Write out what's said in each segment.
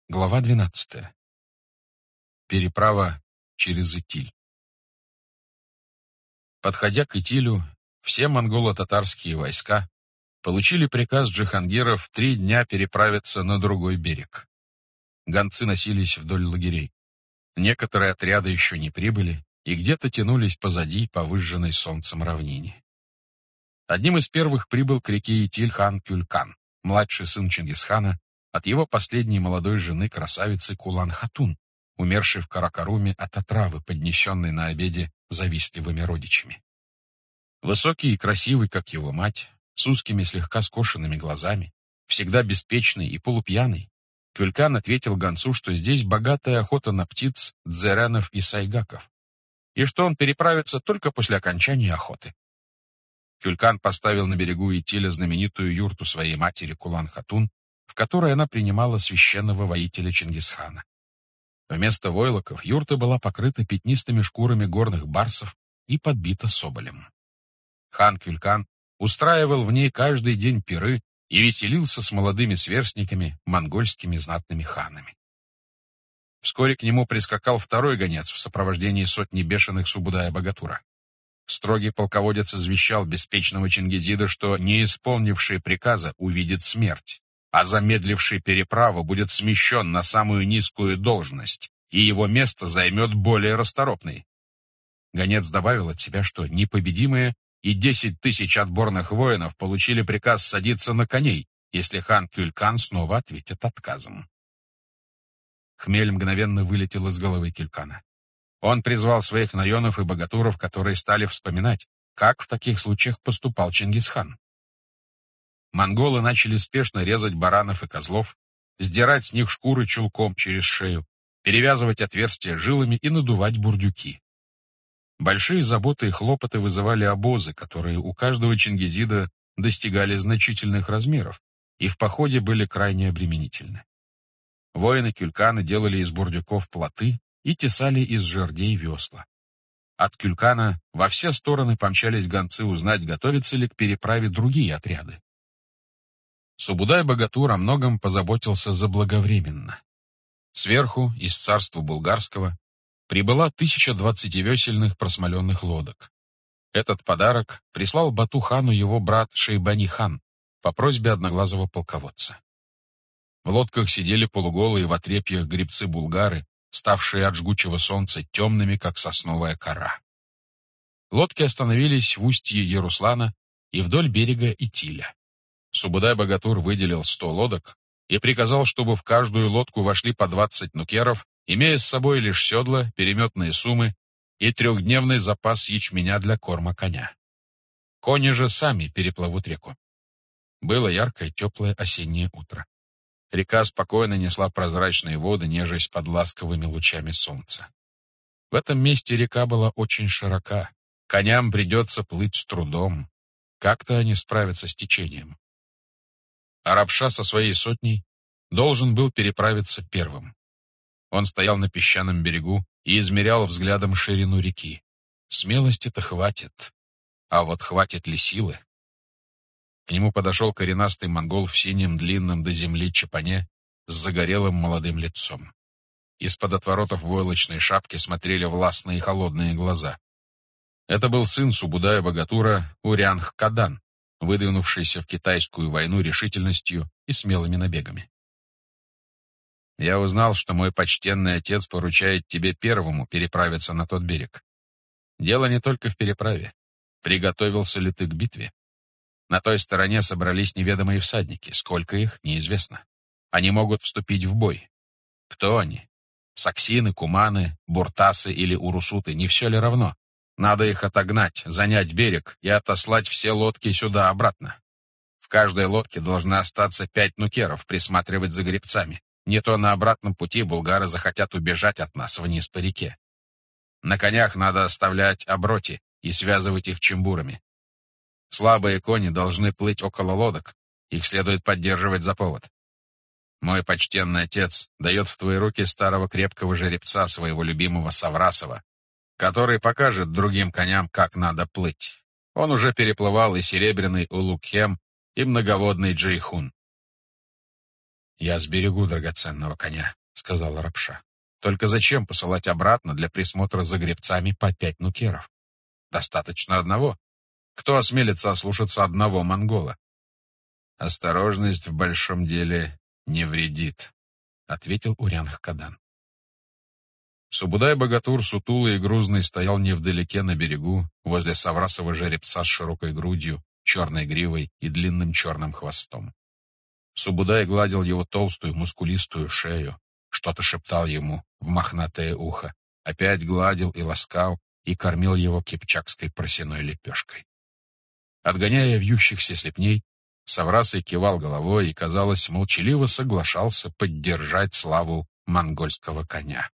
Глава 12. Переправа через Итиль. Подходя к Итилю, все монголо-татарские войска получили приказ Джихангира в 3 дня переправиться на другой берег. Гонцы носились вдоль лагерей. Некоторые отряды еще не прибыли и где-то тянулись позади по выжженной солнцем равнине. Одним из первых прибыл к реке Итиль хан Кюлькан, младший сын Чингисхана, от его последней молодой жены, красавицы Кулан-Хатун, умершей в Каракаруме от отравы, поднесенной на обеде завистливыми родичами. Высокий и красивый, как его мать, с узкими слегка скошенными глазами, всегда беспечный и полупьяный, Кюлькан ответил гонцу, что здесь богатая охота на птиц, дзеренов и сайгаков, и что он переправится только после окончания охоты. Кюлькан поставил на берегу Итиля знаменитую юрту своей матери Кулан-Хатун, в которой она принимала священного воителя Чингисхана. Вместо войлоков юрта была покрыта пятнистыми шкурами горных барсов и подбита соболем. Хан Кюлькан устраивал в ней каждый день пиры и веселился с молодыми сверстниками, монгольскими знатными ханами. Вскоре к нему прискакал второй гонец в сопровождении сотни бешеных Субудая-Богатура. Строгий полководец извещал беспечного Чингизида, что не исполнивший приказа увидит смерть, а замедливший переправу будет смещен на самую низкую должность, и его место займет более расторопный. Гонец добавил от себя, что непобедимые и 10 000 отборных воинов получили приказ садиться на коней, если хан Кюлькан снова ответит отказом. Хмель мгновенно вылетел из головы Кюлькана. Он призвал своих наенов и богатуров, которые стали вспоминать, как в таких случаях поступал Чингисхан. Монголы начали спешно резать баранов и козлов, сдирать с них шкуры чулком через шею, перевязывать отверстия жилами и надувать бурдюки. Большие заботы и хлопоты вызывали обозы, которые у каждого чингизида достигали значительных размеров и в походе были крайне обременительны. Воины Кюлькана делали из бурдюков плоты и тесали из жердей весла. От Кюлькана во все стороны помчались гонцы узнать, готовятся ли к переправе другие отряды. Субудай-Богатур о многом позаботился заблаговременно. Сверху, из царства булгарского, прибыла 1020 весельных просмоленных лодок. Этот подарок прислал Бату-хану его брат Шейбани-хан по просьбе одноглазого полководца. В лодках сидели полуголые в отрепьях гребцы-булгары, ставшие от жгучего солнца темными, как сосновая кора. Лодки остановились в устье Яруслана и вдоль берега Итиля. Субудай-Богатур выделил 100 лодок и приказал, чтобы в каждую лодку вошли по 20 нукеров, имея с собой лишь седла, переметные суммы и 3-дневный запас ячменя для корма коня. Кони же сами переплывут реку. Было яркое, теплое осеннее утро. Река спокойно несла прозрачные воды, нежесть под ласковыми лучами солнца. В этом месте река была очень широка. Коням придется плыть с трудом. Как-то они справятся с течением. Арабша со своей сотней должен был переправиться первым. Он стоял на песчаном берегу и измерял взглядом ширину реки. Смелости-то хватит. А вот хватит ли силы? К нему подошел коренастый монгол в синем длинном до земли чапане с загорелым молодым лицом. Из-под отворотов войлочной шапки смотрели властные холодные глаза. Это был сын Субудая-Богатура Урянх-Кадан, выдвинувшийся в китайскую войну решительностью и смелыми набегами. «Я узнал, что мой почтенный отец поручает тебе первому переправиться на тот берег. Дело не только в переправе. Приготовился ли ты к битве? На той стороне собрались неведомые всадники. Сколько их, неизвестно. Они могут вступить в бой. Кто они? Саксины, куманы, буртасы или урусуты, не все ли равно? Надо их отогнать, занять берег и отослать все лодки сюда-обратно. В каждой лодке должны остаться 5 нукеров присматривать за гребцами. Не то на обратном пути булгары захотят убежать от нас вниз по реке. На конях надо оставлять оброти и связывать их чембурами. Слабые кони должны плыть около лодок, их следует поддерживать за повод. Мой почтенный отец дает в твои руки старого крепкого жеребца своего любимого Саврасова, который покажет другим коням, как надо плыть. Он уже переплывал и серебряный Улугхем, и многоводный Джейхун. «Я сберегу драгоценного коня», — сказал Рапша. «Только зачем посылать обратно для присмотра за гребцами по 5 нукеров? Достаточно одного. Кто осмелится ослушаться одного монгола?» «Осторожность в большом деле не вредит», — ответил Урянх-Кадан. Субудай-богатур, сутулый и грузный, стоял невдалеке на берегу, возле саврасова жеребца с широкой грудью, черной гривой и длинным черным хвостом. Субудай гладил его толстую, мускулистую шею, что-то шептал ему в мохнатое ухо, опять гладил и ласкал, и кормил его кипчакской просяной лепешкой. Отгоняя вьющихся слепней, Саврасый кивал головой и, казалось, молчаливо соглашался поддержать славу монгольского коня.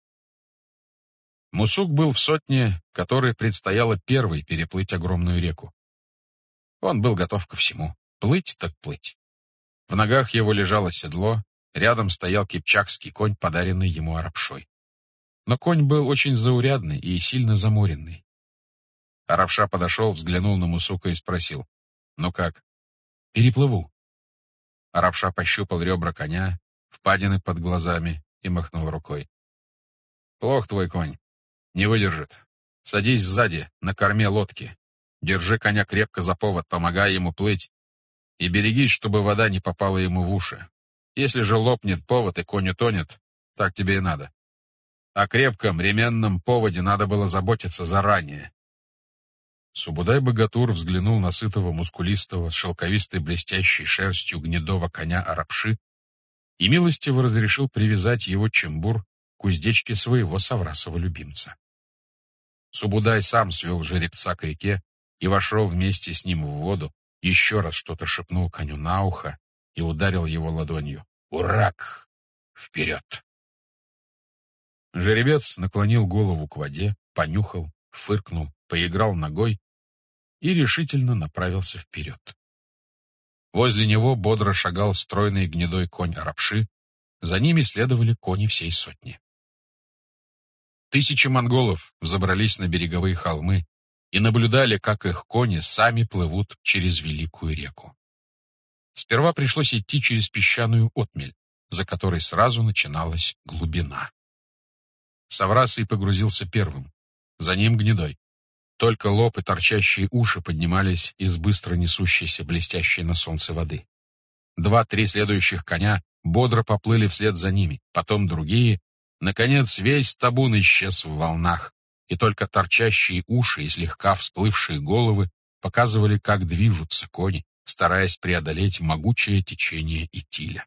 Мусук был в сотне, которой предстояло первой переплыть огромную реку. Он был готов ко всему. Плыть так плыть. В ногах его лежало седло, рядом стоял кипчакский конь, подаренный ему Арапшой. Но конь был очень заурядный и сильно заморенный. Арапша подошел, взглянул на Мусука и спросил: «Ну как?» «Переплыву». Арапша пощупал ребра коня, впадины под глазами и махнул рукой. «Плох твой конь. Не выдержит. Садись сзади, на корме лодки. Держи коня крепко за повод, помогай ему плыть. И берегись, чтобы вода не попала ему в уши. Если же лопнет повод и конь утонет, так тебе и надо. О крепком ременном поводе надо было заботиться заранее». Субудай-богатур взглянул на сытого, мускулистого, с шелковистой блестящей шерстью гнедого коня Арапши и милостиво разрешил привязать его чембур к уздечке своего саврасова любимца. Субудай сам свел жеребца к реке и вошел вместе с ним в воду, еще раз что-то шепнул коню на ухо и ударил его ладонью. «Урак! Вперед!» Жеребец наклонил голову к воде, понюхал, фыркнул, поиграл ногой и решительно направился вперед. Возле него бодро шагал стройный гнедой конь Арапши, за ними следовали кони всей сотни. Тысячи монголов взобрались на береговые холмы и наблюдали, как их кони сами плывут через великую реку. Сперва пришлось идти через песчаную отмель, за которой сразу начиналась глубина. Саврасый погрузился первым, за ним Гнедой. Только лоб и торчащие уши поднимались из быстро несущейся блестящей на солнце воды. 2-3 следующих коня бодро поплыли вслед за ними, потом другие. Наконец весь табун исчез в волнах, и только торчащие уши и слегка всплывшие головы показывали, как движутся кони, стараясь преодолеть могучее течение Итиля.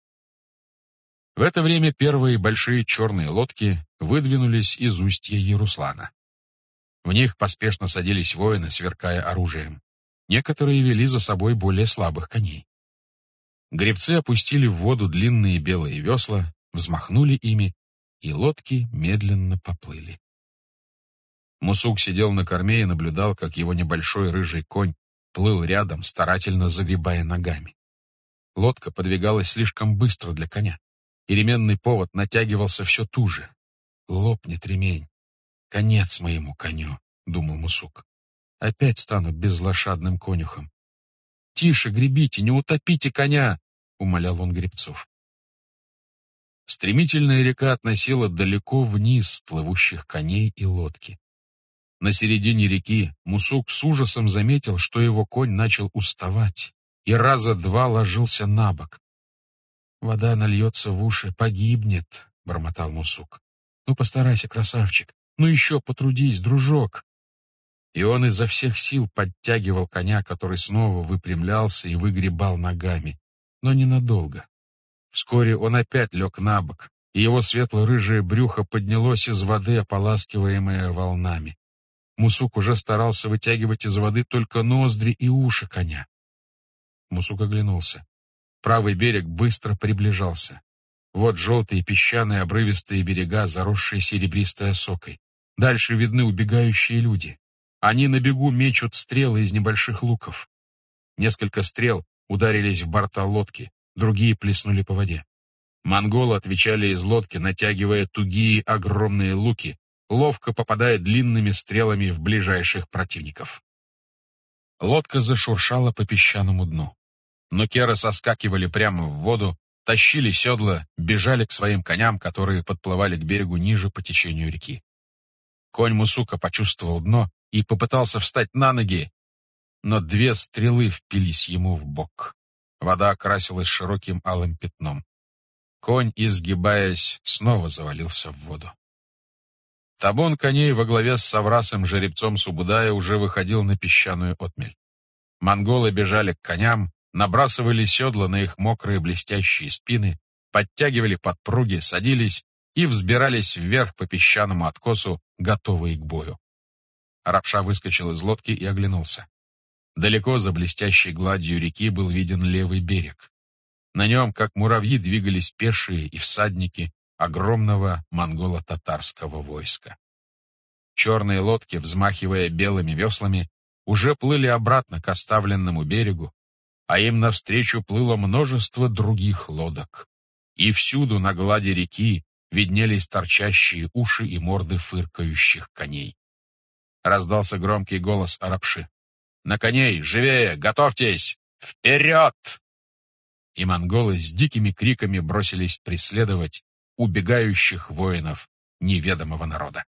В это время первые большие черные лодки выдвинулись из устья Еруслана. В них поспешно садились воины, сверкая оружием. Некоторые вели за собой более слабых коней. Гребцы опустили в воду длинные белые весла, взмахнули ими, и лодки медленно поплыли. Мусук сидел на корме и наблюдал, как его небольшой рыжий конь плыл рядом, старательно загребая ногами. Лодка подвигалась слишком быстро для коня, и ременный повод натягивался все туже. «Лопнет ремень. Конец моему коню», — думал Мусук. «Опять стану безлошадным конюхом». «Тише гребите, не утопите коня», — умолял он гребцов. Стремительная река относила далеко вниз плывущих коней и лодки. На середине реки Мусук с ужасом заметил, что его конь начал уставать и раза 2 ложился на бок. «Вода нальется в уши, погибнет», — бормотал Мусук. «Ну, постарайся, красавчик, ну еще потрудись, дружок». И он изо всех сил подтягивал коня, который снова выпрямлялся и выгребал ногами, но ненадолго. Вскоре он опять лег на бок, и его светло-рыжее брюхо поднялось из воды, ополаскиваемое волнами. Мусук уже старался вытягивать из воды только ноздри и уши коня. Мусук оглянулся. Правый берег быстро приближался. Вот желтые песчаные обрывистые берега, заросшие серебристой осокой. Дальше видны убегающие люди. Они на бегу мечут стрелы из небольших луков. Несколько стрел ударились в борта лодки, другие плеснули по воде. Монголы отвечали из лодки, натягивая тугие огромные луки, ловко попадая длинными стрелами в ближайших противников. Лодка зашуршала по песчаному дну. Нукеры соскакивали прямо в воду, тащили седла, бежали к своим коням, которые подплывали к берегу ниже по течению реки. Конь Мусука почувствовал дно и попытался встать на ноги, но 2 стрелы впились ему в бок. Вода окрасилась широким алым пятном. Конь, изгибаясь, снова завалился в воду. Табун коней во главе с соврасым жеребцом Субудая уже выходил на песчаную отмель. Монголы бежали к коням, набрасывали седла на их мокрые блестящие спины, подтягивали подпруги, садились и взбирались вверх по песчаному откосу, готовые к бою. Рапша выскочил из лодки и оглянулся. Далеко за блестящей гладью реки был виден левый берег. На нем, как муравьи, двигались пешие и всадники огромного монголо-татарского войска. Черные лодки, взмахивая белыми веслами, уже плыли обратно к оставленному берегу, а им навстречу плыло множество других лодок. И всюду на глади реки виднелись торчащие уши и морды фыркающих коней. Раздался громкий голос Арапши. «На коней! Живее! Готовьтесь! Вперед!» И монголы с дикими криками бросились преследовать убегающих воинов неведомого народа.